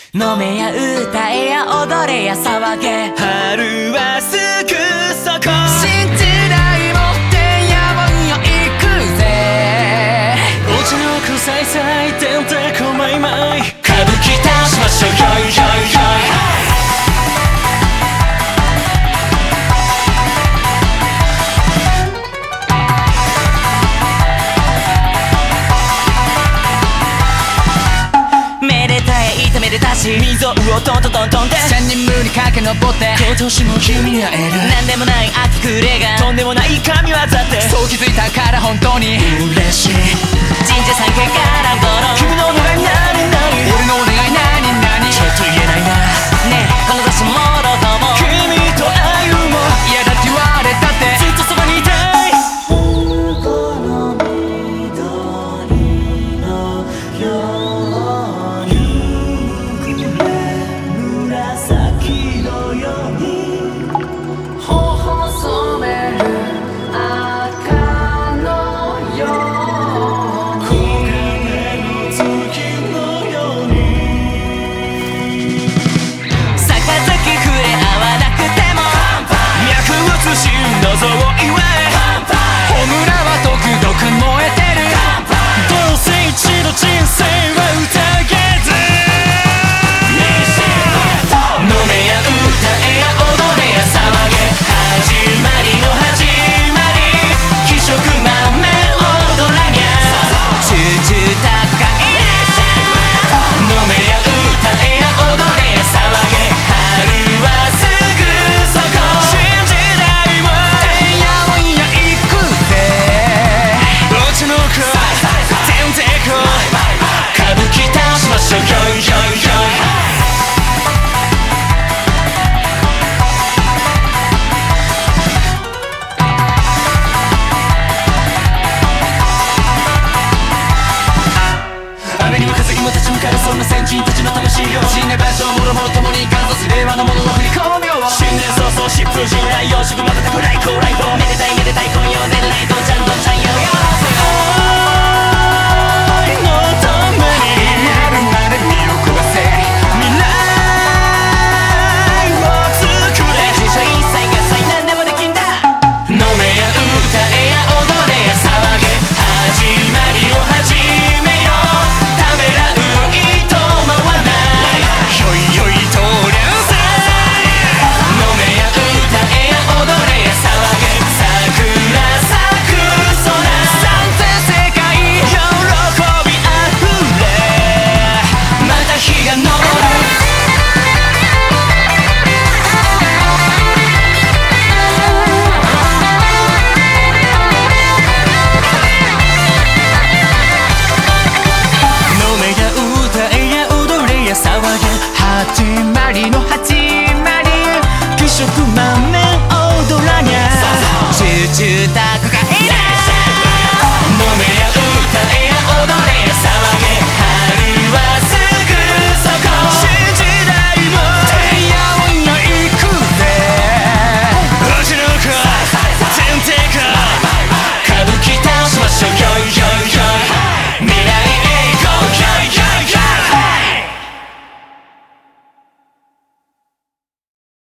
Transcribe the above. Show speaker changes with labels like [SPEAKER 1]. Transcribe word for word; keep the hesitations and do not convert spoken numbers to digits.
[SPEAKER 1] 飲めや歌えや踊れや騒げ、
[SPEAKER 2] 春はすぐそこ、
[SPEAKER 1] 新時代もてんやわんよ行くぜ、
[SPEAKER 2] お茶の子さいさいてんてこまいまい、歌舞伎立ちましょうよいよいよい、
[SPEAKER 1] 炒めでたし
[SPEAKER 2] 溝をトントントントンで
[SPEAKER 1] 千人無に駆け上って
[SPEAKER 2] 今年も君に会える、
[SPEAKER 1] なんでもない秋暮れが
[SPEAKER 2] とんでもない神業って
[SPEAKER 1] そう気づいたから本当に
[SPEAKER 2] 嬉しい、
[SPEAKER 1] 神社参詣からゴロ
[SPEAKER 2] 君のお願い何何、
[SPEAKER 1] 俺のお願い何何、
[SPEAKER 2] ちょっと言えないな、
[SPEAKER 1] ねえこの年もろとも
[SPEAKER 2] 君と歩もう、
[SPEAKER 1] 嫌だって言われたって
[SPEAKER 2] ずっとそばにいたい、
[SPEAKER 1] この緑のように紫のように頬染める赤のように
[SPEAKER 2] 黄金の月のように、
[SPEAKER 1] 杯触れ合わなくても
[SPEAKER 2] 脈打つし謎を祝え、
[SPEAKER 1] ホムラはドクドク燃えてる、
[SPEAKER 2] どうせ一度人生は宴ず、飲めや歌えや踊れや騒げ、始まりの始まり、気色まめ踊らにゃ、
[SPEAKER 1] チューチュー高い
[SPEAKER 2] 飲めや歌えや踊れや騒げ、春はすぐそこ、新時代も
[SPEAKER 1] てんやわんや行くぜ、
[SPEAKER 2] お茶の子てんてこ、歌舞伎立ちましょうよいよいよい、雨にも風にも立ち向かうそんな先人たちの魂を、
[SPEAKER 1] 死ねばしょうもろもろともに観察令和のものの振り込みを、
[SPEAKER 2] 新年早々疾風陣来、よしぐまたたくらい高来法、めでたいめでたい今夜は出る